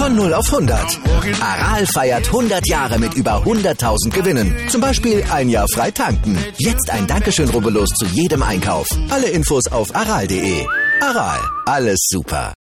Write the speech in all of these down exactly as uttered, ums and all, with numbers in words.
Von null auf hundert. Aral feiert hundert Jahre mit über hunderttausend Gewinnen. Zum Beispiel ein Jahr frei tanken. Jetzt ein Dankeschön, rubbellos zu jedem Einkauf. Alle Infos auf aral punkt de. Aral, alles super.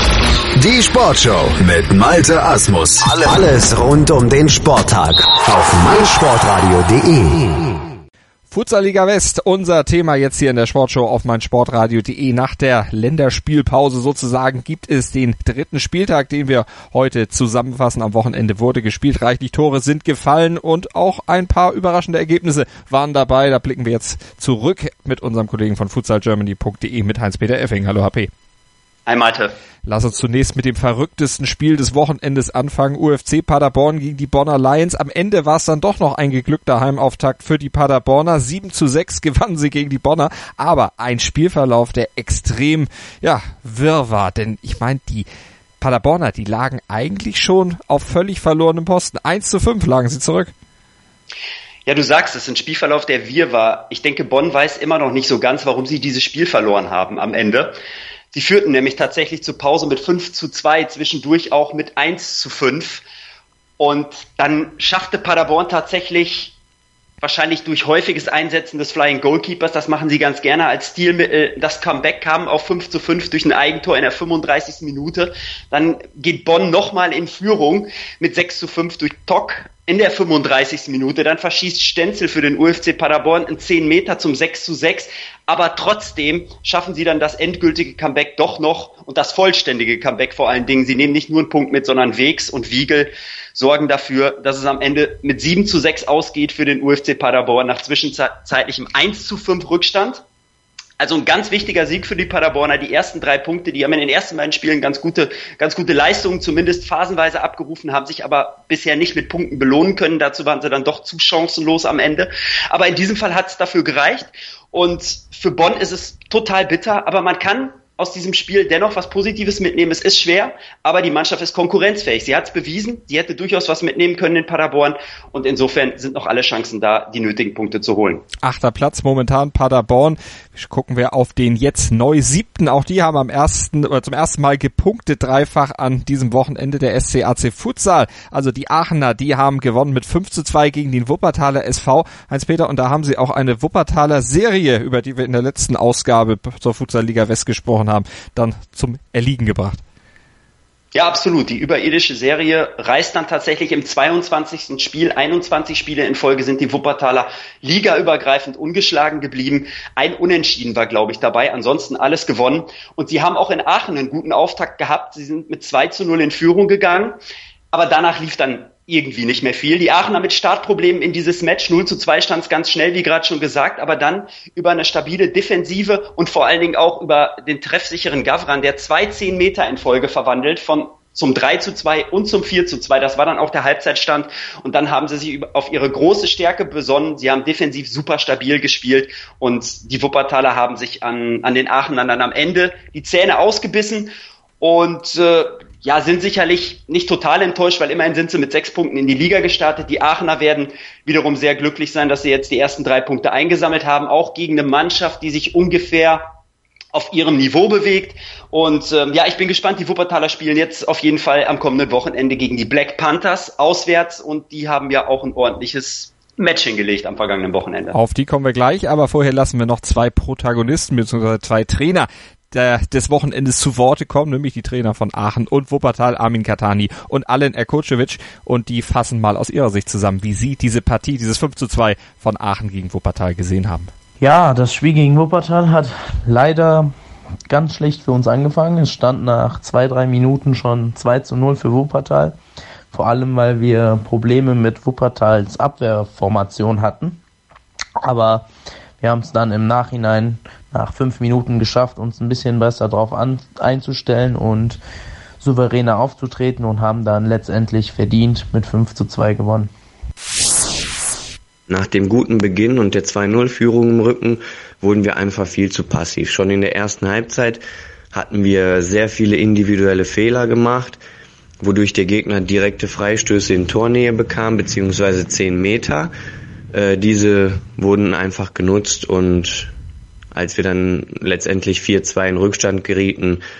Die Sportshow mit Malte Asmus. Alles rund um den Sporttag auf meinsportradio punkt de. Futsal-Liga West, unser Thema jetzt hier in der Sportshow auf meinsportradio punkt de. Nach der Länderspielpause sozusagen gibt es den dritten Spieltag, den wir heute zusammenfassen. Am Wochenende wurde gespielt, reichlich Tore sind gefallen und auch ein paar überraschende Ergebnisse waren dabei. Da blicken wir jetzt zurück mit unserem Kollegen von futsal germany punkt de mit Heinz-Peter Effing. Hallo H P. Hi Malte. Lass uns zunächst mit dem verrücktesten Spiel des Wochenendes anfangen. U F C Paderborn gegen die Bonner Lions. Am Ende war es dann doch noch ein geglückter Heimauftakt für die Paderborner. sieben zu sechs gewannen sie gegen die Bonner. Aber ein Spielverlauf, der extrem, ja, wirr war. Denn ich meine, die Paderborner, die lagen eigentlich schon auf völlig verlorenem Posten. eins zu fünf lagen sie zurück. Ja, du sagst, es ist ein Spielverlauf, der wirr war. Ich denke, Bonn weiß immer noch nicht so ganz, warum sie dieses Spiel verloren haben am Ende. Sie führten nämlich tatsächlich zur Pause mit fünf zu zwei, zwischendurch auch mit eins zu fünf. Und dann schaffte Paderborn tatsächlich, wahrscheinlich durch häufiges Einsetzen des Flying Goalkeepers, das machen sie ganz gerne als Stilmittel, das Comeback kam auf fünf zu fünf durch ein Eigentor in der fünfunddreißigsten Minute. Dann geht Bonn nochmal in Führung mit sechs zu fünf durch Tock in der fünfunddreißigsten Minute. Dann verschießt Stenzel für den U F C Paderborn in zehn Meter zum sechs zu sechs. Aber trotzdem schaffen sie dann das endgültige Comeback doch noch und das vollständige Comeback vor allen Dingen. Sie nehmen nicht nur einen Punkt mit, sondern Wegs und Wiegel sorgen dafür, dass es am Ende mit sieben zu sechs ausgeht für den U F C Paderborn nach zwischenzeitlichem eins zu fünf Rückstand. Also ein ganz wichtiger Sieg für die Paderborner. Die ersten drei Punkte, die haben in den ersten beiden Spielen ganz gute, ganz gute Leistungen, zumindest phasenweise abgerufen, haben sich aber bisher nicht mit Punkten belohnen können. Dazu waren sie dann doch zu chancenlos am Ende. Aber in diesem Fall hat es dafür gereicht. Und für Bonn ist es total bitter, aber man kann aus diesem Spiel dennoch was Positives mitnehmen. Es ist schwer, aber die Mannschaft ist konkurrenzfähig. Sie hat es bewiesen, sie hätte durchaus was mitnehmen können in Paderborn und insofern sind noch alle Chancen da, die nötigen Punkte zu holen. Achter Platz momentan Paderborn. Gucken wir auf den jetzt neu siebten. Auch die haben am ersten oder zum ersten Mal gepunktet, dreifach an diesem Wochenende, der S C A C Futsal. Also die Aachener, die haben gewonnen mit fünf zu zwei gegen den Wuppertaler S V. Heinz-Peter, und da haben sie auch eine Wuppertaler Serie, über die wir in der letzten Ausgabe zur Futsal-Liga West gesprochen haben, dann zum Erliegen gebracht. Ja, absolut. Die überirdische Serie reißt dann tatsächlich im zweiundzwanzigsten Spiel. einundzwanzig Spiele in Folge sind die Wuppertaler ligaübergreifend ungeschlagen geblieben. Ein Unentschieden war, glaube ich, dabei. Ansonsten alles gewonnen. Und sie haben auch in Aachen einen guten Auftakt gehabt. Sie sind mit zwei zu null in Führung gegangen. Aber danach lief dann irgendwie nicht mehr viel. Die Aachener mit Startproblemen in dieses Match. null zu zwei stand es ganz schnell, wie gerade schon gesagt. Aber dann über eine stabile Defensive und vor allen Dingen auch über den treffsicheren Gavran, der zwei zehn Meter in Folge verwandelt, von zum drei zu zwei und zum vier zu zwei. Das war dann auch der Halbzeitstand. Und dann haben sie sich auf ihre große Stärke besonnen. Sie haben defensiv super stabil gespielt. Und die Wuppertaler haben sich an, an den Aachenern dann am Ende die Zähne ausgebissen. Und äh, ja, sind sicherlich nicht total enttäuscht, weil immerhin sind sie mit sechs Punkten in die Liga gestartet. Die Aachener werden wiederum sehr glücklich sein, dass sie jetzt die ersten drei Punkte eingesammelt haben, auch gegen eine Mannschaft, die sich ungefähr auf ihrem Niveau bewegt. Und ähm, ja, ich bin gespannt. Die Wuppertaler spielen jetzt auf jeden Fall am kommenden Wochenende gegen die Black Panthers auswärts und die haben ja auch ein ordentliches Match hingelegt am vergangenen Wochenende. Auf die kommen wir gleich, aber vorher lassen wir noch zwei Protagonisten bzw. zwei Trainer Der, des Wochenendes zu Worte kommen, nämlich die Trainer von Aachen und Wuppertal, Armin Katani und Alen Erkocevic, und die fassen mal aus ihrer Sicht zusammen, wie sie diese Partie, dieses fünf zu zwei von Aachen gegen Wuppertal gesehen haben. Ja, das Spiel gegen Wuppertal hat leider ganz schlecht für uns angefangen. Es stand nach zwei, drei Minuten schon zwei zu null für Wuppertal, vor allem weil wir Probleme mit Wuppertals Abwehrformation hatten, aber wir haben es dann im Nachhinein nach fünf Minuten geschafft, uns ein bisschen besser darauf an, einzustellen und souveräner aufzutreten und haben dann letztendlich verdient mit fünf zu zwei gewonnen. Nach dem guten Beginn und der zwei null Führung im Rücken wurden wir einfach viel zu passiv. Schon in der ersten Halbzeit hatten wir sehr viele individuelle Fehler gemacht, wodurch der Gegner direkte Freistöße in Tornähe bekam, beziehungsweise zehn Meter. Diese wurden einfach genutzt und als wir dann letztendlich vier zwei in Rückstand gerieten,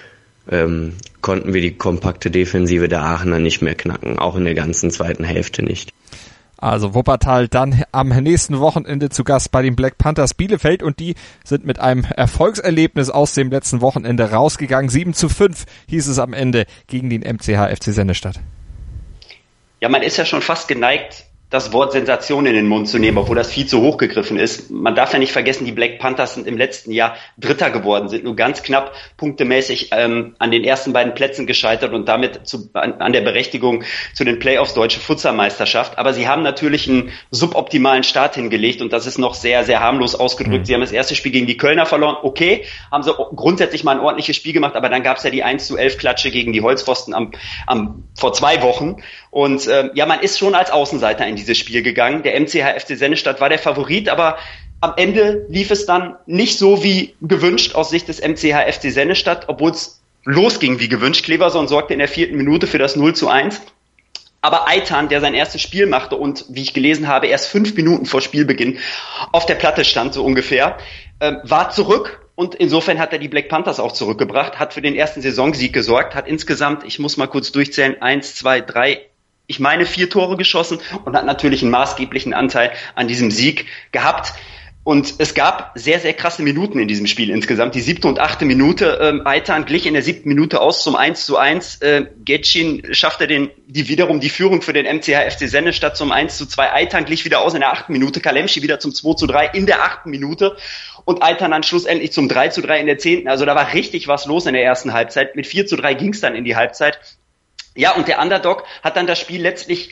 ähm, konnten wir die kompakte Defensive der Aachener nicht mehr knacken, auch in der ganzen zweiten Hälfte nicht. Also Wuppertal dann am nächsten Wochenende zu Gast bei den Black Panthers Bielefeld und die sind mit einem Erfolgserlebnis aus dem letzten Wochenende rausgegangen. sieben zu fünf hieß es am Ende gegen den M C H F C Sennestadt. Ja, man ist ja schon fast geneigt, das Wort Sensation in den Mund zu nehmen, obwohl das viel zu hoch gegriffen ist. Man darf ja nicht vergessen, die Black Panthers sind im letzten Jahr Dritter geworden, sind nur ganz knapp punktemäßig ähm, an den ersten beiden Plätzen gescheitert und damit zu, an, an der Berechtigung zu den Playoffs Deutsche Futsalmeisterschaft. Aber sie haben natürlich einen suboptimalen Start hingelegt und das ist noch sehr, sehr harmlos ausgedrückt. Mhm. Sie haben das erste Spiel gegen die Kölner verloren. Okay, haben sie grundsätzlich mal ein ordentliches Spiel gemacht, aber dann gab es ja die eins zu elf Klatsche gegen die Holzpfosten am, am, vor zwei Wochen. Und ähm, ja, man ist schon als Außenseiter in dieses Spiel gegangen. Der M C H F C Sennestadt war der Favorit, aber am Ende lief es dann nicht so wie gewünscht aus Sicht des M C H F C Sennestadt, obwohl es losging wie gewünscht. Cleverson sorgte in der vierten Minute für das null zu eins. Aber Eitan, der sein erstes Spiel machte und, wie ich gelesen habe, erst fünf Minuten vor Spielbeginn auf der Platte stand, so ungefähr, äh, war zurück. Und insofern hat er die Black Panthers auch zurückgebracht, hat für den ersten Saisonsieg gesorgt, hat insgesamt, ich muss mal kurz durchzählen, eins, zwei, drei, ich meine vier Tore geschossen und hat natürlich einen maßgeblichen Anteil an diesem Sieg gehabt. Und es gab sehr, sehr krasse Minuten in diesem Spiel insgesamt. Die siebte und achte Minute, ähm, Eitan glich in der siebten Minute aus zum eins zu eins. Äh, Getschin schaffte den, die wiederum die Führung für den M C H F C Sennestadt zum eins zu zwei. Eitan glich wieder aus in der achten Minute. Kalemschi wieder zum zwei zu drei in der achten Minute. Und Eitan dann schlussendlich zum drei zu drei in der zehnten. Also da war richtig was los in der ersten Halbzeit. Mit vier zu drei ging es dann in die Halbzeit. Ja, und der Underdog hat dann das Spiel letztlich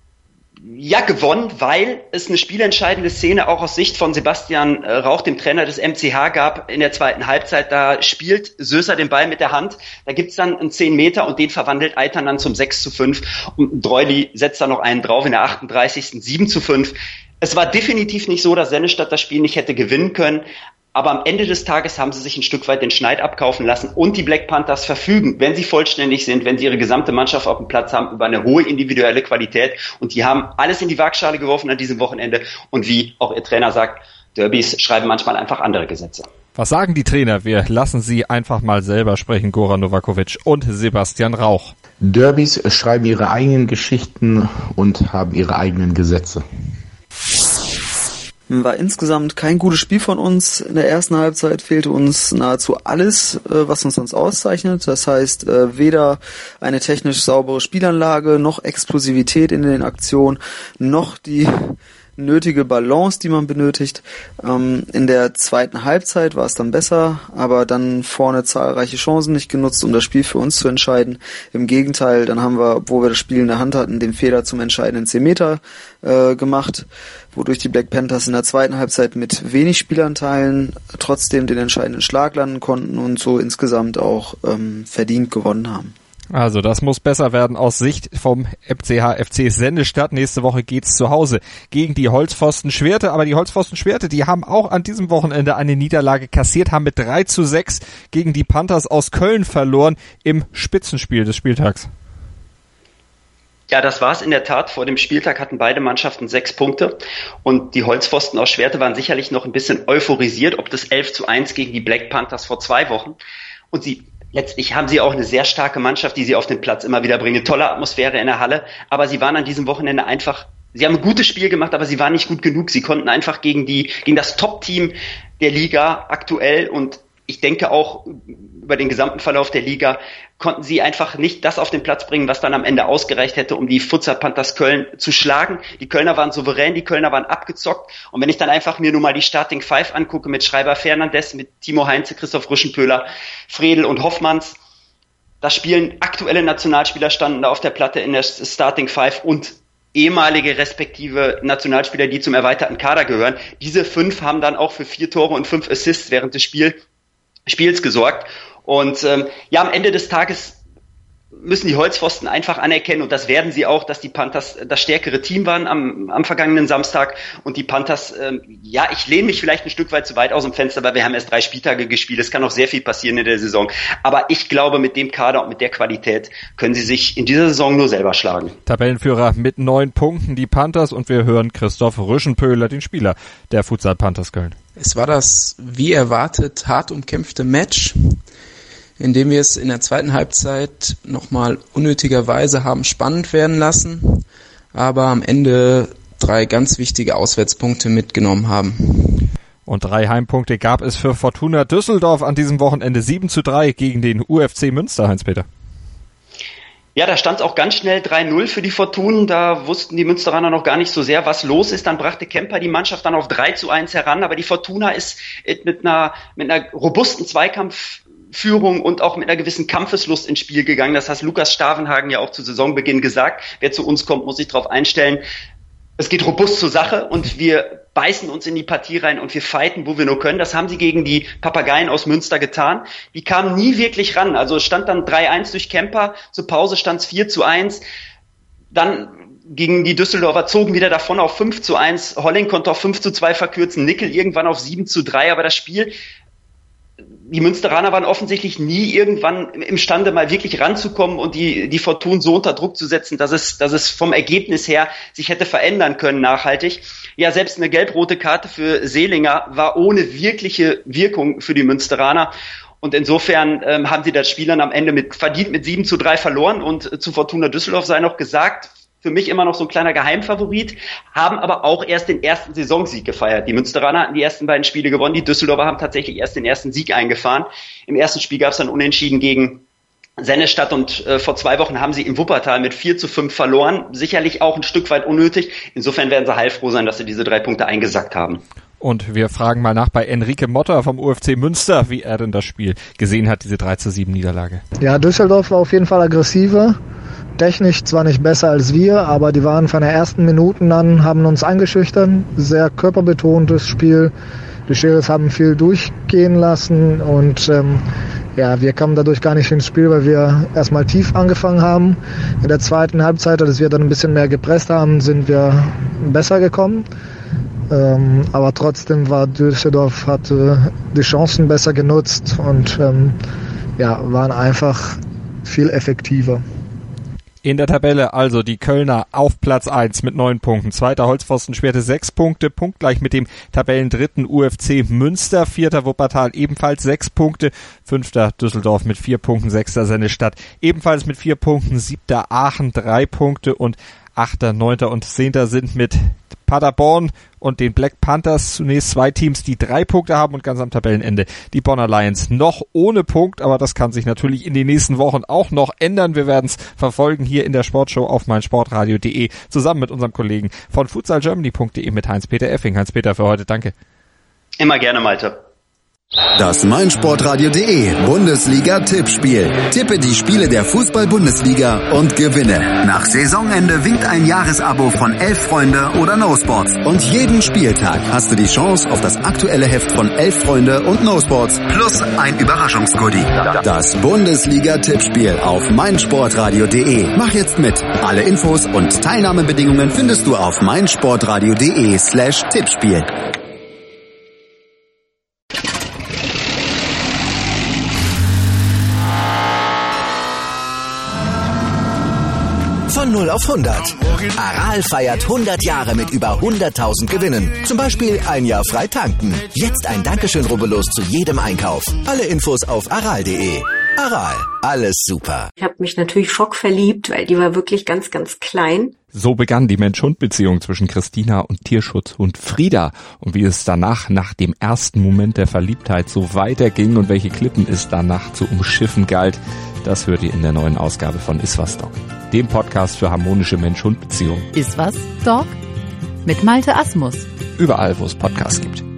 ja gewonnen, weil es eine spielentscheidende Szene auch aus Sicht von Sebastian äh, Rauch, dem Trainer des M C H, gab in der zweiten Halbzeit. Da spielt Söser den Ball mit der Hand, da gibt's dann einen zehn Meter und den verwandelt Eitan dann zum sechs zu fünf und Dreuli setzt da noch einen drauf in der achtunddreißigsten sieben zu fünf. Es war definitiv nicht so, dass Sennestadt das Spiel nicht hätte gewinnen können. Aber am Ende des Tages haben sie sich ein Stück weit den Schneid abkaufen lassen und die Black Panthers verfügen, wenn sie vollständig sind, wenn sie ihre gesamte Mannschaft auf dem Platz haben, über eine hohe individuelle Qualität und die haben alles in die Waagschale geworfen an diesem Wochenende und wie auch ihr Trainer sagt, Derbys schreiben manchmal einfach andere Gesetze. Was sagen die Trainer? Wir lassen sie einfach mal selber sprechen, Goran Novakovic und Sebastian Rauch. Derbys schreiben ihre eigenen Geschichten und haben ihre eigenen Gesetze. War insgesamt kein gutes Spiel von uns. In der ersten Halbzeit fehlte uns nahezu alles, was uns sonst auszeichnet. Das heißt, weder eine technisch saubere Spielanlage, noch Explosivität in den Aktionen, noch die nötige Balance, die man benötigt. Ähm, in der zweiten Halbzeit war es dann besser, aber dann vorne zahlreiche Chancen nicht genutzt, um das Spiel für uns zu entscheiden. Im Gegenteil, dann haben wir, wo wir das Spiel in der Hand hatten, den Fehler zum entscheidenden zehn Meter äh, gemacht, wodurch die Black Panthers in der zweiten Halbzeit mit wenig Spielanteilen trotzdem den entscheidenden Schlag landen konnten und so insgesamt auch ähm, verdient gewonnen haben. Also das muss besser werden aus Sicht vom M C H F C Sennestadt. Nächste Woche geht's zu Hause gegen die Holzpfosten Schwerte. Aber die Holzpfosten Schwerte, die haben auch an diesem Wochenende eine Niederlage kassiert, haben mit drei zu sechs gegen die Panthers aus Köln verloren im Spitzenspiel des Spieltags. Ja, das war's in der Tat. Vor dem Spieltag hatten beide Mannschaften sechs Punkte und die Holzpfosten aus Schwerte waren sicherlich noch ein bisschen euphorisiert, ob das elf zu eins gegen die Black Panthers vor zwei Wochen. Und sie letztlich haben sie auch eine sehr starke Mannschaft, die sie auf den Platz immer wieder bringen. Tolle Atmosphäre in der Halle, aber sie waren an diesem Wochenende einfach, sie haben ein gutes Spiel gemacht, aber sie waren nicht gut genug. Sie konnten einfach gegen die, gegen das Top-Team der Liga aktuell und ich denke auch über den gesamten Verlauf der Liga konnten sie einfach nicht das auf den Platz bringen, was dann am Ende ausgereicht hätte, um die Futsal Panthers Köln zu schlagen. Die Kölner waren souverän, die Kölner waren abgezockt. Und wenn ich dann einfach mir nur mal die Starting Five angucke mit Schreiber Fernandes, mit Timo Heinze, Christoph Rüschenpöhler, Fredel und Hoffmanns, da spielen aktuelle Nationalspieler standen da auf der Platte in der Starting Five und ehemalige respektive Nationalspieler, die zum erweiterten Kader gehören. Diese fünf haben dann auch für vier Tore und fünf Assists während des Spiels Spiels gesorgt. Und ähm, ja, am Ende des Tages müssen die Holzpfosten einfach anerkennen, und das werden sie auch, dass die Panthers das stärkere Team waren am, am vergangenen Samstag. Und die Panthers, ähm, ja, ich lehne mich vielleicht ein Stück weit zu weit aus dem Fenster, weil wir haben erst drei Spieltage gespielt. Es kann noch sehr viel passieren in der Saison. Aber ich glaube, mit dem Kader und mit der Qualität können sie sich in dieser Saison nur selber schlagen. Tabellenführer mit neun Punkten, die Panthers, und wir hören Christoph Rüschenpöhler, den Spieler der Futsal Panthers Köln. Es war das, wie erwartet, hart umkämpfte Match. indem wir es in der zweiten Halbzeit nochmal unnötigerweise haben spannend werden lassen, aber am Ende drei ganz wichtige Auswärtspunkte mitgenommen haben. Und drei Heimpunkte gab es für Fortuna Düsseldorf an diesem Wochenende. sieben zu drei gegen den U F C Münster, Heinz-Peter. Ja, da stand es auch ganz schnell drei null für die Fortuna. Da wussten die Münsteraner noch gar nicht so sehr, was los ist. Dann brachte Kemper die Mannschaft dann auf drei zu eins heran. Aber die Fortuna ist mit einer, mit einer robusten Zweikampfführung und auch mit einer gewissen Kampfeslust ins Spiel gegangen. Das hat Lukas Stavenhagen ja auch zu Saisonbeginn gesagt. Wer zu uns kommt, muss sich darauf einstellen. Es geht robust zur Sache und wir beißen uns in die Partie rein und wir fighten, wo wir nur können. Das haben sie gegen die Papageien aus Münster getan. Die kamen nie wirklich ran. Also es stand dann drei eins durch Kemper. Zur Pause stand es vier zu eins. Dann gegen die Düsseldorfer zogen wieder davon auf fünf zu eins. Holling konnte auf fünf zu zwei verkürzen. Nickel irgendwann auf sieben zu drei. Aber das Spiel, die Münsteraner waren offensichtlich nie irgendwann imstande, mal wirklich ranzukommen und die, die Fortuna so unter Druck zu setzen, dass es, dass es vom Ergebnis her sich hätte verändern können nachhaltig. Ja, selbst eine gelb-rote Karte für Seelinger war ohne wirkliche Wirkung für die Münsteraner. Und insofern ähm, haben sie das Spiel dann am Ende mit, verdient mit sieben zu drei verloren und äh, zu Fortuna Düsseldorf sei noch gesagt, für mich immer noch so ein kleiner Geheimfavorit, haben aber auch erst den ersten Saisonsieg gefeiert. Die Münsteraner hatten die ersten beiden Spiele gewonnen, die Düsseldorfer haben tatsächlich erst den ersten Sieg eingefahren. Im ersten Spiel gab es dann Unentschieden gegen Sennestadt und äh, vor zwei Wochen haben sie im Wuppertal mit vier zu fünf verloren. Sicherlich auch ein Stück weit unnötig. Insofern werden sie heilfroh sein, dass sie diese drei Punkte eingesackt haben. Und wir fragen mal nach bei Enrique Motta vom U F C Münster, wie er denn das Spiel gesehen hat, diese drei zu sieben Niederlage. Ja, Düsseldorf war auf jeden Fall aggressiver. Technisch zwar nicht besser als wir, aber die waren von den ersten Minuten an, haben uns eingeschüchtert. Sehr körperbetontes Spiel. Die Sheriffs haben viel durchgehen lassen und ähm, ja, wir kamen dadurch gar nicht ins Spiel, weil wir erstmal tief angefangen haben. In der zweiten Halbzeit, als wir dann ein bisschen mehr gepresst haben, sind wir besser gekommen. Ähm, aber trotzdem war Düsseldorf, hatte die Chancen besser genutzt und ähm, ja, waren einfach viel effektiver. In der Tabelle also die Kölner auf Platz eins mit neun Punkten. Zweiter Holzpfosten Schwerte sechs Punkte, punktgleich mit dem Tabellendritten U F C Münster. Vierter Wuppertal ebenfalls sechs Punkte. Fünfter Düsseldorf mit vier Punkten. Sechster Sennestadt ebenfalls mit vier Punkten. Siebter Aachen drei Punkte und Achter, Neunter und Zehnter sind mit Paderborn und den Black Panthers zunächst zwei Teams, die drei Punkte haben und ganz am Tabellenende die Bonner Lions noch ohne Punkt, aber das kann sich natürlich in den nächsten Wochen auch noch ändern. Wir werden es verfolgen hier in der Sportshow auf meinsportradio punkt de zusammen mit unserem Kollegen von futsalgermany punkt de mit Heinz-Peter Effing. Heinz-Peter, für heute danke. Immer gerne, Malte. Das meinsportradio punkt de Bundesliga-Tippspiel. Tippe die Spiele der Fußball-Bundesliga und gewinne. Nach Saisonende winkt ein Jahresabo von Elf Freunde oder No Sports. Und jeden Spieltag hast du die Chance auf das aktuelle Heft von Elf Freunde und No Sports plus ein Überraschungsgoodie. Das Bundesliga-Tippspiel auf meinsportradio punkt de. Mach jetzt mit. Alle Infos und Teilnahmebedingungen findest du auf meinsportradio punkt de slash Tippspiel. Von null auf hundert. Aral feiert hundert Jahre mit über hunderttausend Gewinnen. Zum Beispiel ein Jahr frei tanken. Jetzt ein Dankeschön, rubbellos zu jedem Einkauf. Alle Infos auf aral punkt de. Aral, alles super. Ich habe mich natürlich schockverliebt, weil die war wirklich ganz, ganz klein. So begann die Mensch-Hund-Beziehung zwischen Christina und Tierschutzhund Frieda. Und wie es danach, nach dem ersten Moment der Verliebtheit, so weiterging und welche Klippen es danach zu umschiffen galt, das hört ihr in der neuen Ausgabe von Iswas Dog, dem Podcast für harmonische Mensch-Hund-Beziehungen. Iswas Dog mit Malte Asmus. Überall, wo es Podcasts gibt.